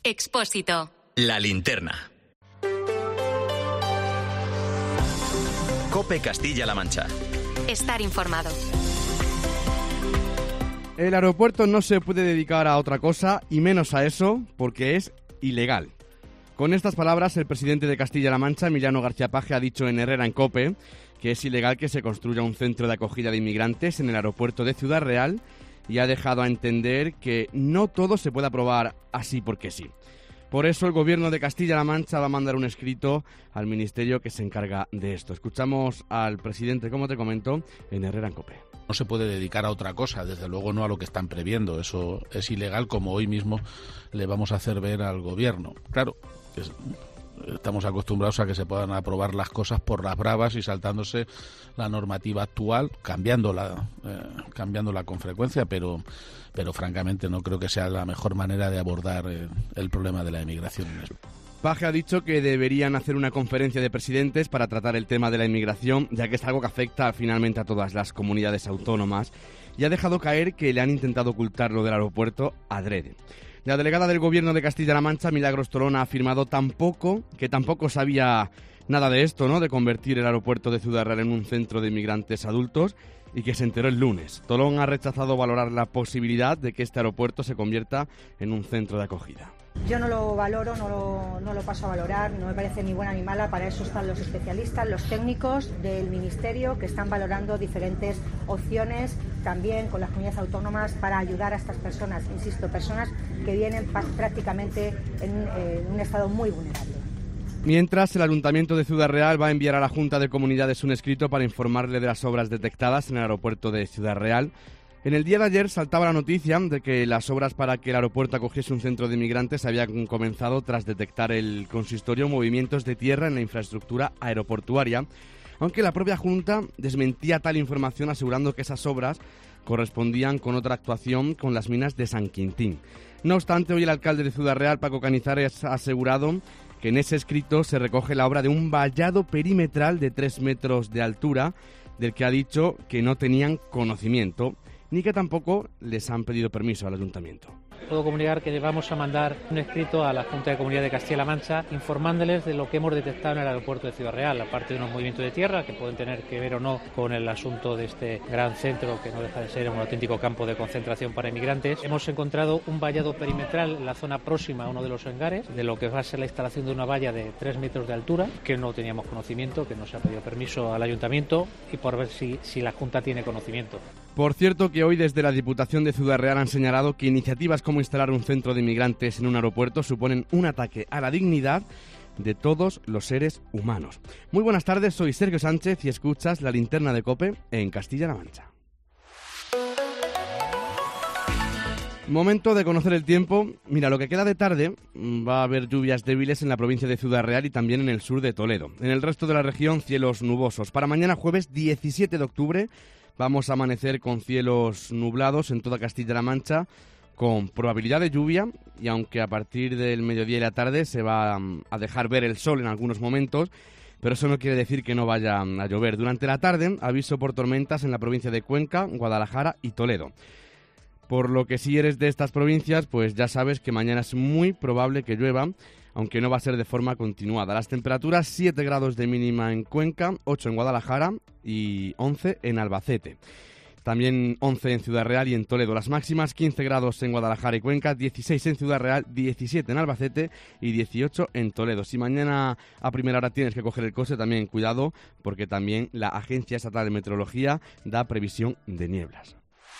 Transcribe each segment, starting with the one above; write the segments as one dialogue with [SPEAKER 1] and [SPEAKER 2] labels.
[SPEAKER 1] Expósito.
[SPEAKER 2] La linterna. COPE Castilla-La Mancha.
[SPEAKER 1] Estar informado.
[SPEAKER 3] El aeropuerto no se puede dedicar a otra cosa, y menos a eso, porque es ilegal. Con estas palabras, el presidente de Castilla-La Mancha, Emiliano García Paje, ha dicho en Herrera en COPE que es ilegal que se construya un centro de acogida de inmigrantes en el aeropuerto de Ciudad Real, y ha dejado a entender que no todo se puede aprobar así porque sí. Por eso el Gobierno de Castilla-La Mancha va a mandar un escrito al ministerio que se encarga de esto. Escuchamos al presidente, como te comento, en Herrera en COPE.
[SPEAKER 4] No se puede dedicar a otra cosa, desde luego no a lo que están previendo. Eso es ilegal, como hoy mismo le vamos a hacer ver al Gobierno. Claro, estamos acostumbrados a que se puedan aprobar las cosas por las bravas y saltándose la normativa actual, cambiándola con frecuencia, pero francamente no creo que sea la mejor manera de abordar el problema de la inmigración en España.
[SPEAKER 3] Paje ha dicho que deberían hacer una conferencia de presidentes para tratar el tema de la inmigración, ya que es algo que afecta finalmente a todas las comunidades autónomas, y ha dejado caer que le han intentado ocultar lo del aeropuerto adrede. La delegada del Gobierno de Castilla-La Mancha, Milagros Tolón, ha afirmado que tampoco sabía nada de esto, ¿no?, de convertir el aeropuerto de Ciudad Real en un centro de inmigrantes adultos, y que se enteró el lunes. Tolón ha rechazado valorar la posibilidad de que este aeropuerto se convierta en un centro de acogida.
[SPEAKER 5] Yo no lo valoro, no lo paso a valorar, no me parece ni buena ni mala. Para eso están los especialistas, los técnicos del Ministerio, que están valorando diferentes opciones también con las comunidades autónomas para ayudar a estas personas, insisto, personas que vienen prácticamente en un estado muy vulnerable.
[SPEAKER 3] Mientras, el Ayuntamiento de Ciudad Real va a enviar a la Junta de Comunidades un escrito para informarle de las obras detectadas en el aeropuerto de Ciudad Real. En el día de ayer saltaba la noticia de que las obras para que el aeropuerto acogiese un centro de inmigrantes habían comenzado tras detectar el consistorio movimientos de tierra en la infraestructura aeroportuaria, aunque la propia Junta desmentía tal información, asegurando que esas obras correspondían con otra actuación con las minas de San Quintín. No obstante, hoy el alcalde de Ciudad Real, Paco Canizares, ha asegurado que en ese escrito se recoge la obra de un vallado perimetral de 3 metros de altura, del que ha dicho que no tenían conocimiento, ni que tampoco les han pedido permiso al ayuntamiento.
[SPEAKER 6] Puedo comunicar que vamos a mandar un escrito a la Junta de Comunidad de Castilla-La Mancha informándoles de lo que hemos detectado en el aeropuerto de Ciudad Real, aparte de unos movimientos de tierra que pueden tener que ver o no con el asunto de este gran centro que no deja de ser un auténtico campo de concentración para inmigrantes. Hemos encontrado un vallado perimetral en la zona próxima a uno de los hangares, de lo que va a ser la instalación de una valla de 3 metros de altura, que no teníamos conocimiento, que no se ha pedido permiso al ayuntamiento, y por ver si la Junta tiene conocimiento.
[SPEAKER 3] Por cierto, que hoy desde la Diputación de Ciudad Real han señalado que iniciativas como instalar un centro de inmigrantes en un aeropuerto suponen un ataque a la dignidad de todos los seres humanos. Muy buenas tardes, soy Sergio Sánchez y escuchas La Linterna de COPE en Castilla-La Mancha. Momento de conocer el tiempo. Mira, lo que queda de tarde va a haber lluvias débiles en la provincia de Ciudad Real y también en el sur de Toledo. En el resto de la región, cielos nubosos. Para mañana jueves 17 de octubre vamos a amanecer con cielos nublados en toda Castilla-La Mancha, con probabilidad de lluvia, y aunque a partir del mediodía y la tarde se va a dejar ver el sol en algunos momentos, pero eso no quiere decir que no vaya a llover. Durante la tarde, aviso por tormentas en la provincia de Cuenca, Guadalajara y Toledo. Por lo que si eres de estas provincias, pues ya sabes que mañana es muy probable que llueva, aunque no va a ser de forma continuada. Las temperaturas: 7 grados de mínima en Cuenca, 8 en Guadalajara y 11 en Albacete. También 11 en Ciudad Real y en Toledo. Las máximas: 15 grados en Guadalajara y Cuenca, 16 en Ciudad Real, 17 en Albacete y 18 en Toledo. Si mañana a primera hora tienes que coger el coche, también cuidado, porque también la Agencia Estatal de Meteorología da previsión de nieblas.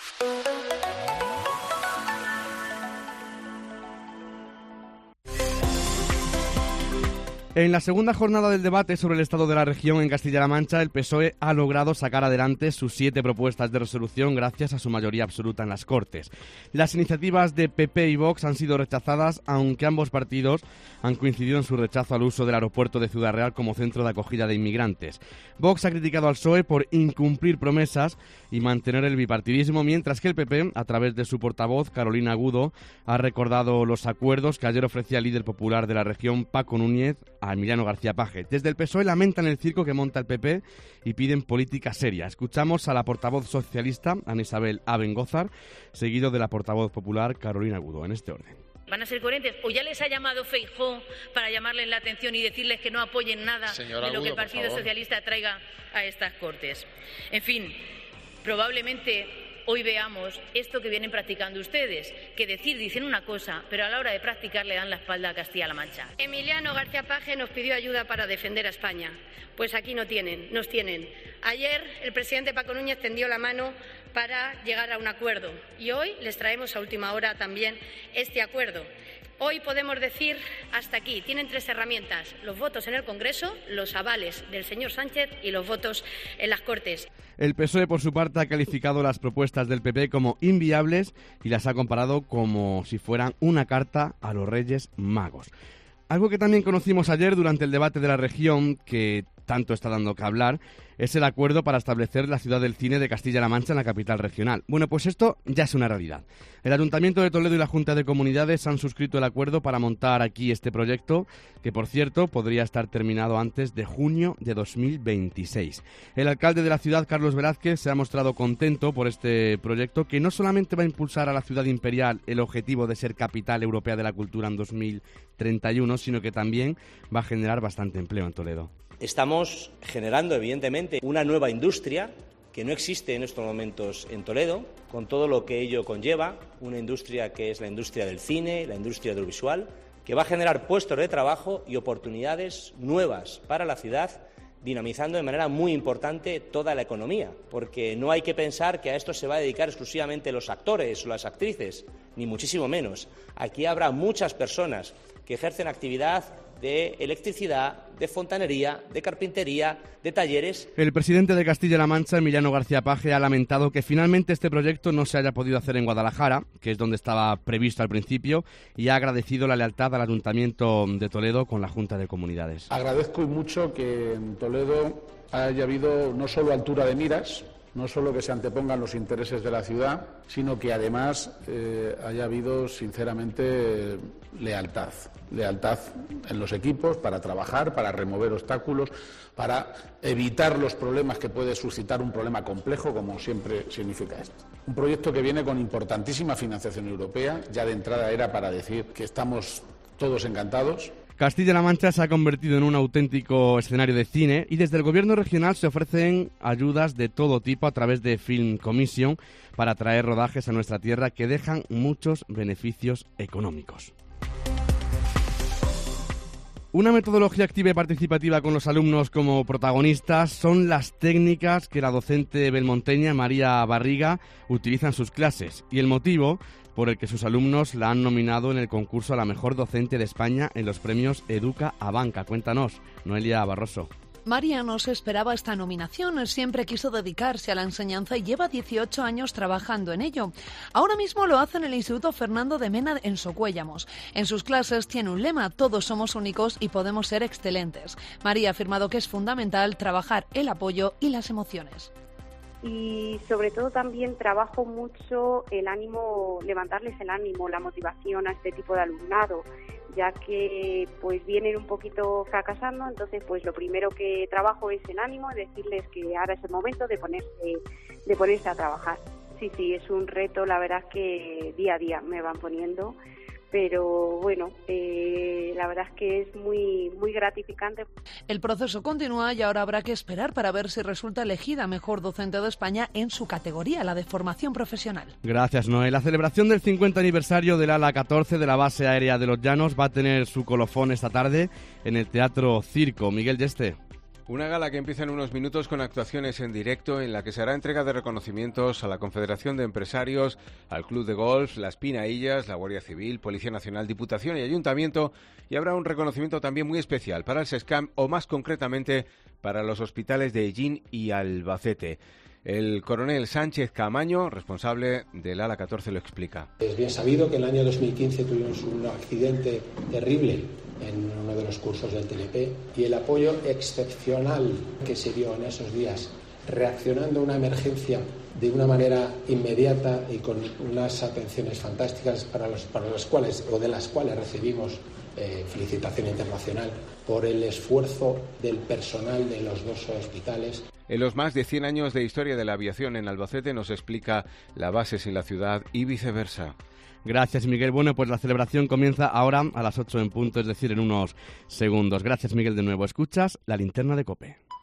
[SPEAKER 3] En la segunda jornada del debate sobre el estado de la región en Castilla-La Mancha, el PSOE ha logrado sacar adelante sus 7 propuestas de resolución gracias a su mayoría absoluta en las Cortes. Las iniciativas de PP y Vox han sido rechazadas, aunque ambos partidos han coincidido en su rechazo al uso del aeropuerto de Ciudad Real como centro de acogida de inmigrantes. Vox ha criticado al PSOE por incumplir promesas y mantener el bipartidismo, mientras que el PP, a través de su portavoz, Carolina Agudo, ha recordado los acuerdos que ayer ofrecía el líder popular de la región, Paco Núñez, a Emiliano García Paje. Desde el PSOE lamentan el circo que monta el PP y piden política seria. Escuchamos a la portavoz socialista, Ana Isabel Abengózar, seguido de la portavoz popular, Carolina Agudo, en este orden.
[SPEAKER 7] ¿Van a ser coherentes? ¿O ya les ha llamado Feijóo para llamarles la atención y decirles que no apoyen nada de lo que el Partido Socialista traiga a estas Cortes? En fin, probablemente hoy veamos esto que vienen practicando ustedes, que dicen una cosa, pero a la hora de practicar le dan la espalda a Castilla-La Mancha.
[SPEAKER 8] Emiliano García Paje nos pidió ayuda para defender a España. Pues aquí nos tienen. Ayer el presidente Paco Núñez tendió la mano para llegar a un acuerdo y hoy les traemos a última hora también este acuerdo. Hoy podemos decir hasta aquí. Tienen 3 herramientas: los votos en el Congreso, los avales del señor Sánchez y los votos en las Cortes.
[SPEAKER 3] El PSOE, por su parte, ha calificado las propuestas del PP como inviables y las ha comparado como si fueran una carta a los Reyes Magos. Algo que también conocimos ayer durante el debate de la región, que tanto está dando que hablar, es el acuerdo para establecer la ciudad del cine de Castilla-La Mancha en la capital regional. Bueno, pues esto ya es una realidad. El Ayuntamiento de Toledo y la Junta de Comunidades han suscrito el acuerdo para montar aquí este proyecto, que por cierto podría estar terminado antes de junio de 2026. El alcalde de la ciudad, Carlos Velázquez, se ha mostrado contento por este proyecto, que no solamente va a impulsar a la ciudad imperial el objetivo de ser capital europea de la cultura en 2031, sino que también va a generar bastante empleo en Toledo.
[SPEAKER 9] Estamos generando, evidentemente, una nueva industria que no existe en estos momentos en Toledo, con todo lo que ello conlleva, una industria que es la industria del cine, la industria audiovisual, que va a generar puestos de trabajo y oportunidades nuevas para la ciudad, dinamizando de manera muy importante toda la economía, porque no hay que pensar que a esto se va a dedicar exclusivamente los actores o las actrices, ni muchísimo menos. Aquí habrá muchas personas que ejercen actividad de electricidad, de fontanería, de carpintería, de talleres.
[SPEAKER 3] El presidente de Castilla-La Mancha, Emiliano García Paje, ha lamentado que finalmente este proyecto no se haya podido hacer en Guadalajara, que es donde estaba previsto al principio, y ha agradecido la lealtad al Ayuntamiento de Toledo con la Junta de Comunidades.
[SPEAKER 10] Agradezco mucho que en Toledo haya habido no solo altura de miras, no solo que se antepongan los intereses de la ciudad, sino que además haya habido, sinceramente, lealtad en los equipos para trabajar, para remover obstáculos, para evitar los problemas que puede suscitar un problema complejo, como siempre significa esto. Un proyecto que viene con importantísima financiación europea. Ya de entrada era para decir que estamos todos encantados.
[SPEAKER 3] Castilla-La Mancha se ha convertido en un auténtico escenario de cine y desde el gobierno regional se ofrecen ayudas de todo tipo a través de Film Commission para atraer rodajes a nuestra tierra que dejan muchos beneficios económicos. Una metodología activa y participativa con los alumnos como protagonistas son las técnicas que la docente belmonteña María Barriga utiliza en sus clases y el motivo por el que sus alumnos la han nominado en el concurso a la mejor docente de España en los premios Educa a Banca. Cuéntanos, Noelia Barroso.
[SPEAKER 11] María no se esperaba esta nominación, siempre quiso dedicarse a la enseñanza y lleva 18 años trabajando en ello. Ahora mismo lo hace en el Instituto Fernando de Mena en Socuéllamos. En sus clases tiene un lema: todos somos únicos y podemos ser excelentes. María ha afirmado que es fundamental trabajar el apoyo y las emociones.
[SPEAKER 12] Y sobre todo también trabajo mucho el ánimo, levantarles el ánimo, la motivación a este tipo de alumnado, ya que pues vienen un poquito fracasando. Entonces pues lo primero que trabajo es el ánimo, decirles que ahora es el momento de ponerse a trabajar. Sí, es un reto, la verdad es que día a día me van poniendo, pero bueno, la verdad es que es muy gratificante.
[SPEAKER 11] El proceso continúa y ahora habrá que esperar para ver si resulta elegida mejor docente de España en su categoría, la de formación profesional.
[SPEAKER 3] Gracias, Noé. La celebración del 50 aniversario del ala 14 de la base aérea de Los Llanos va a tener su colofón esta tarde en el Teatro Circo. Miguel Yeste.
[SPEAKER 13] Una gala que empieza en unos minutos con actuaciones en directo en la que se hará entrega de reconocimientos a la Confederación de Empresarios, al Club de Golf, las Pinaillas, la Guardia Civil, Policía Nacional, Diputación y Ayuntamiento, y habrá un reconocimiento también muy especial para el SESCAM o más concretamente para los hospitales de Ellín y Albacete. El coronel Sánchez Camaño, responsable del ala 14, lo explica.
[SPEAKER 14] Es bien sabido que en el año 2015 tuvimos un accidente terrible en uno de los cursos del TLP y el apoyo excepcional que se dio en esos días, reaccionando a una emergencia de una manera inmediata y con unas atenciones fantásticas para las cuales recibimos felicitación internacional por el esfuerzo del personal de los dos hospitales.
[SPEAKER 13] En los más de 100 años de historia de la aviación en Albacete nos explica la base sin la ciudad y viceversa.
[SPEAKER 3] Gracias, Miguel. Bueno, pues la celebración comienza ahora a las 8 en punto, es decir, en unos segundos. Gracias, Miguel, de nuevo. Escuchas La Linterna de COPE.